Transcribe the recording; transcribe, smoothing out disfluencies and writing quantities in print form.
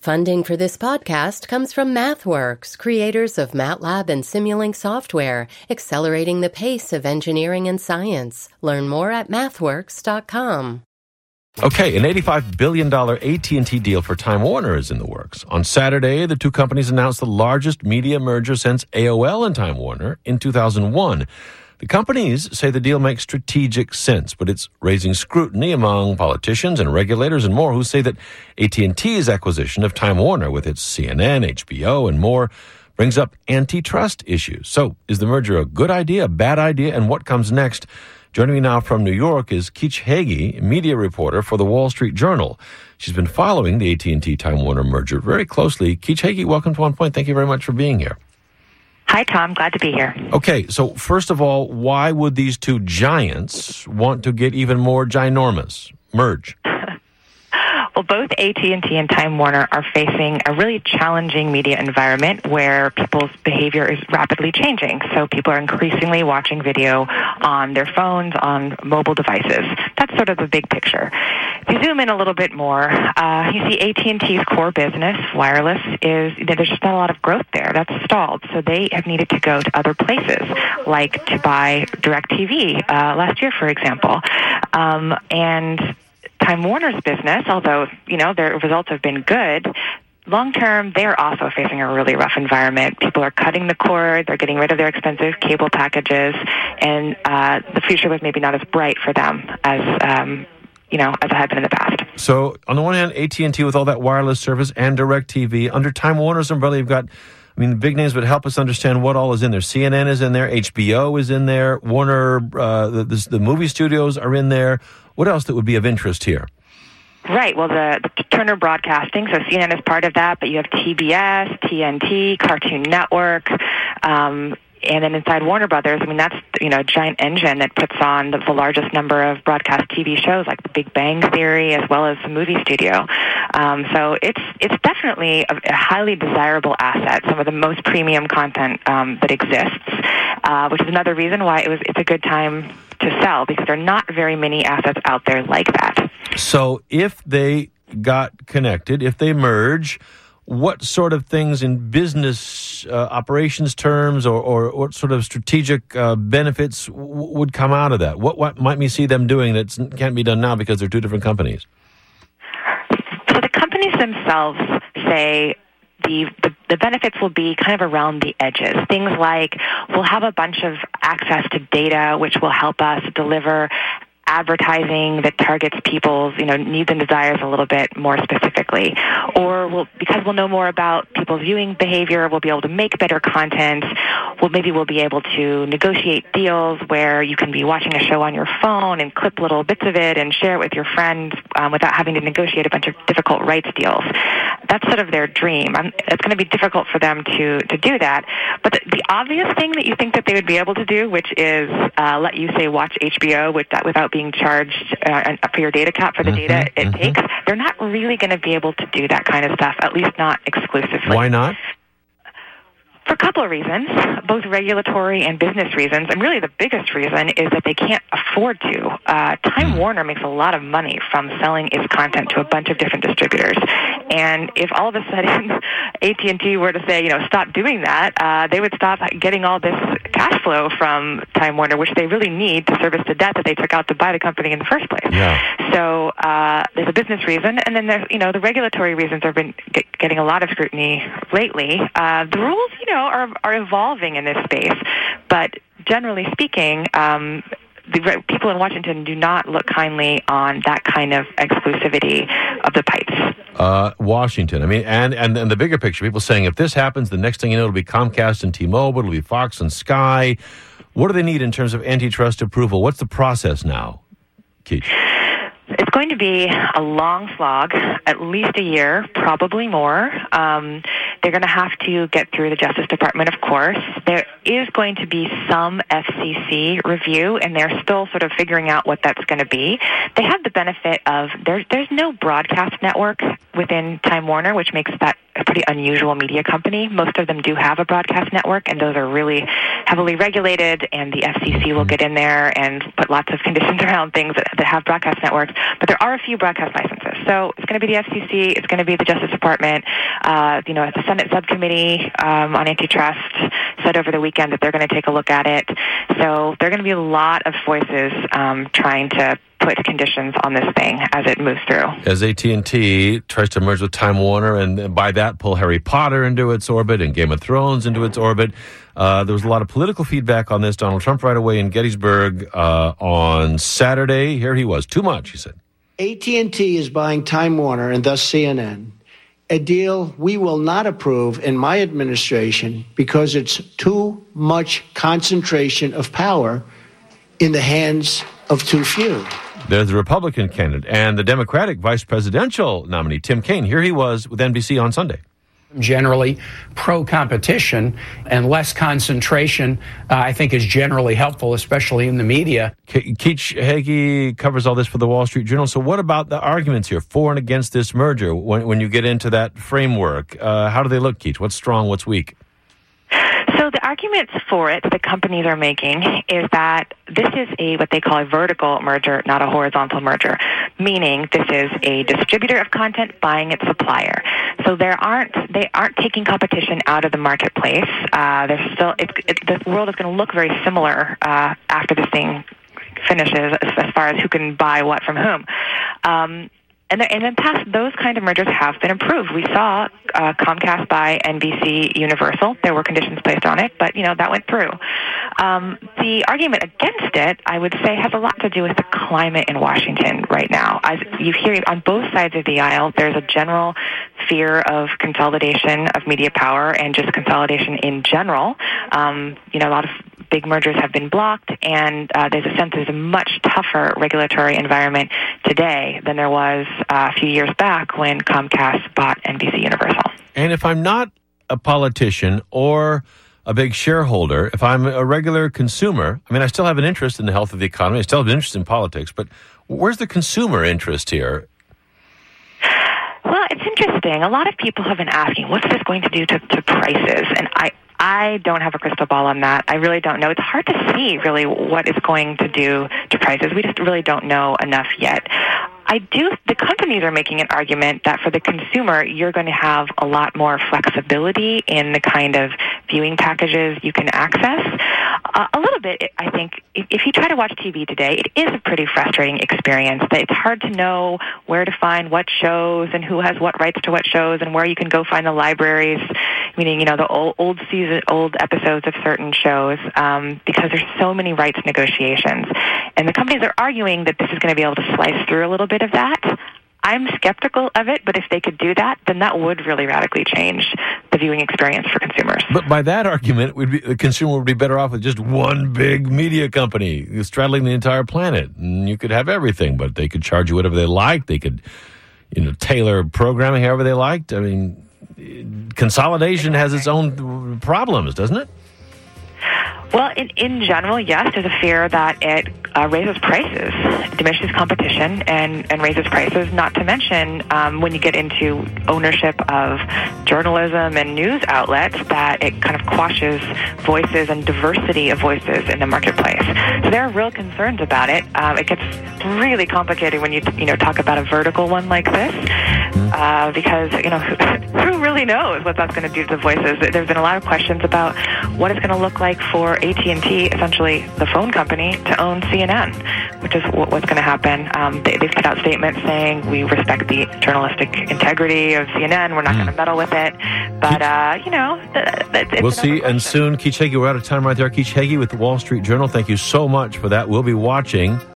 Funding for this podcast comes from MathWorks, creators of MATLAB and Simulink software, accelerating the pace of engineering and science. Learn more at mathworks.com. Okay, an $85 billion AT&T deal for Time Warner is in the works. On Saturday, the two companies announced the largest media merger since AOL and Time Warner in 2001. The companies say the deal makes strategic sense, but it's raising scrutiny among politicians and regulators and more who say that AT&T's acquisition of Time Warner with its CNN, HBO, and more brings up antitrust issues. So is the merger a good idea, a bad idea, and what comes next? Joining me now from New York is Keech Hagey, media reporter for the Wall Street Journal. She's been following the AT&T Time Warner merger very closely. Keech Hagey, welcome to One Point. Thank you very much for being here. Hi, Tom. Glad to be here. Okay, so first of all, why would these two giants want to get even more ginormous, merge? Well, both AT&T and Time Warner are facing a really challenging media environment where people's behavior is rapidly changing. So people are increasingly watching video on their phones, on mobile devices. That's sort of the big picture. If you zoom in a little bit more, you see AT&T's core business, wireless, is there's just not a lot of growth there. That's stalled. So they have needed to go to other places, like to buy DirecTV last year, for example. And Time Warner's business, although, their results have been good, long-term, they're also facing a really rough environment. People are cutting the cord, they're getting rid of their expensive cable packages, and the future was maybe not as bright for them as it had been in the past. So, on the one hand, AT&T with all that wireless service and DirecTV, under Time Warner's umbrella, you've got the big names would help us understand what all is in there. CNN is in there, HBO is in there, Warner, the movie studios are in there. What else that would be of interest here? Right. Well, the Turner Broadcasting, so CNN is part of that, but you have TBS, TNT, Cartoon Network, and then inside Warner Brothers, that's a giant engine that puts on the largest number of broadcast TV shows like The Big Bang Theory as well as the movie studio. So it's definitely a highly desirable asset, some of the most premium content that exists, which is another reason why it's a good time to sell, because there are not very many assets out there like that. So if they got connected, if they merge, what sort of things in business operations terms or what sort of strategic benefits would come out of that? What might we see them doing that can't be done now because they're two different companies? So the companies themselves say the benefits will be kind of around the edges. Things like we'll have a bunch of access to data which will help us deliver advertising that targets people's needs and desires a little bit more specifically. Or because we'll know more about people's viewing behavior, we'll be able to make better content. Maybe we'll be able to negotiate deals where you can be watching a show on your phone and clip little bits of it and share it with your friends without having to negotiate a bunch of difficult rights deals. That's sort of their dream. It's going to be difficult for them to do that. But the obvious thing that you think that they would be able to do, which is let you, say, watch HBO without being charged for your data cap for the data it takes, they're not really going to be able to do that kind of stuff, at least not exclusively. Why not? For a couple of reasons, both regulatory and business reasons, and really the biggest reason is that they can't afford to. Time Warner makes a lot of money from selling its content to a bunch of different distributors, and if all of a sudden AT&T were to say, stop doing that, they would stop getting all this cash flow from Time Warner, which they really need to service the debt that they took out to buy the company in the first place. Yeah. So there's a business reason, and then there's, the regulatory reasons have been getting a lot of scrutiny lately. The rules, are evolving in this space, but generally speaking, the people in Washington do not look kindly on that kind of exclusivity of the pipes. Washington, and the bigger picture, people saying if this happens, the next thing you know, it'll be Comcast and T-Mobile, it'll be Fox and Sky. What do they need in terms of antitrust approval? What's the process now, Keech? It's going to be a long slog, at least a year, probably more. They're going to have to get through the Justice Department, of course. There is going to be some FCC review, and they're still sort of figuring out what that's going to be. They have the benefit of there's no broadcast network within Time Warner, which makes that a pretty unusual media company. Most of them do have a broadcast network, and those are really heavily regulated, and the FCC will get in there and put lots of conditions around things that have broadcast networks. But there are a few broadcast licenses. So it's going to be the FCC, it's going to be the Justice Department. The Senate subcommittee on antitrust said over the weekend that they're going to take a look at it. So there are going to be a lot of voices trying to put conditions on this thing as it moves through. As AT&T tries to merge with Time Warner and by that pull Harry Potter into its orbit and Game of Thrones into its orbit, there was a lot of political feedback on this. Donald Trump right away in Gettysburg on Saturday. Here he was. Too much, he said. AT&T is buying Time Warner and thus CNN, a deal we will not approve in my administration because it's too much concentration of power in the hands of too few. There's the Republican candidate and the Democratic vice presidential nominee, Tim Kaine. Here he was with NBC on Sunday. Generally pro-competition and less concentration, I think, is generally helpful, especially in the media. Keach Heggie covers all this for the Wall Street Journal. So what about the arguments here for and against this merger? When you get into that framework, how do they look, Keach? What's strong, what's weak? So the arguments for it that the companies are making is that this is what they call a vertical merger, not a horizontal merger, meaning this is a distributor of content buying its supplier. So they aren't taking competition out of the marketplace. There's still the world is going to look very similar after this thing finishes as far as who can buy what from whom. And in the past, those kind of mergers have been approved. We saw Comcast buy NBC Universal. There were conditions placed on it, but, that went through. The argument against it, I would say, has a lot to do with the climate in Washington right now. As you hear on both sides of the aisle, there's a general fear of consolidation of media power and just consolidation in general. A lot of big mergers have been blocked, and there's a sense there's a much tougher regulatory environment today than there was a few years back when Comcast bought NBC Universal. And if I'm not a politician or a big shareholder, if I'm a regular consumer, I still have an interest in the health of the economy. I still have an interest in politics, but where's the consumer interest here? Well, it's interesting. A lot of people have been asking, what's this going to do to prices? And I don't have a crystal ball on that. I really don't know. It's hard to see really what it's going to do to prices. We just really don't know enough yet. The companies are making an argument that for the consumer, you're going to have a lot more flexibility in the kind of viewing packages you can access. A little bit, I think, if you try to watch TV today, it is a pretty frustrating experience. It's hard to know where to find what shows and who has what rights to what shows and where you can go find the libraries, meaning, the old episodes of certain shows, because there's so many rights negotiations. And the companies are arguing that this is going to be able to slice through a little bit of that. I'm skeptical of it, but if they could do that, then that would really radically change the viewing experience for consumers. But by that argument, the consumer would be better off with just one big media company straddling the entire planet. And you could have everything, but they could charge you whatever they liked. They could, tailor programming however they liked. Consolidation has its own problems, doesn't it? Well, in general, yes, there's a fear that it raises prices, diminishes competition, and raises prices, not to mention when you get into ownership of journalism and news outlets, that it kind of quashes voices and diversity of voices in the marketplace. So there are real concerns about it. It gets really complicated when you talk about a vertical one like this, because, who really knows what that's going to do to the voices? There's been a lot of questions about what it's going to look like for AT&T, essentially the phone company, to own CNN, which is what's going to happen. They've put out statements saying we respect the journalistic integrity of CNN. We're not going to meddle with it. But, we'll see. And soon, Keach Heggie, we're out of time right there. Keach Heggie with the Wall Street Journal. Thank you so much for that. We'll be watching